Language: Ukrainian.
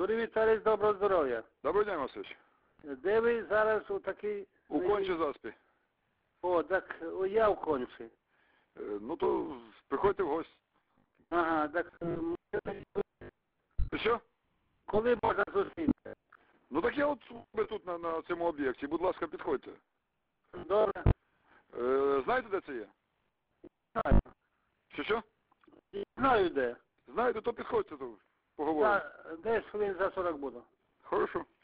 Юрій Віталійович, доброго здоров'я. Добрий день, Васильович. Де ви зараз у такий... У Кончі заспі. О, так я в Кончі. Ну то приходьте в гості. Ага, так Що? коли можна зустрітися? Ну так я от тут на цьому об'єкті. Будь ласка, підходьте. Добре. Знаєте, де це є? Знаю. Що? Знаю де. Знаєте, то підходьте, то поговоримо. Десь хвилин за 40 буду. Хорошо.